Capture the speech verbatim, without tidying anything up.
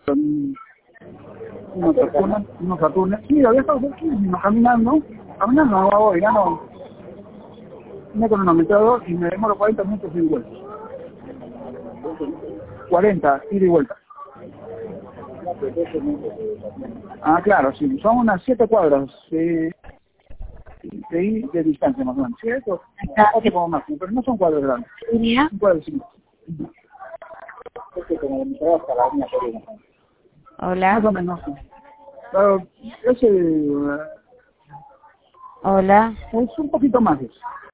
Son unos atunes, unos atunes. Sí, había estado cerquísimo, caminando. Caminando no hago, ya no. Me cronometrado y me demoro cuarenta minutos ida y vuelta. cuarenta, ida y vuelta. Ah, claro, sí. Son unas siete cuadras de, de, de distancia más o menos. Sí, eso. Otro como máximo, pero no son cuadros grandes. Son cuadros chicos. Hola. Más o menos. Claro, ese Hola. es un poquito más. Eso.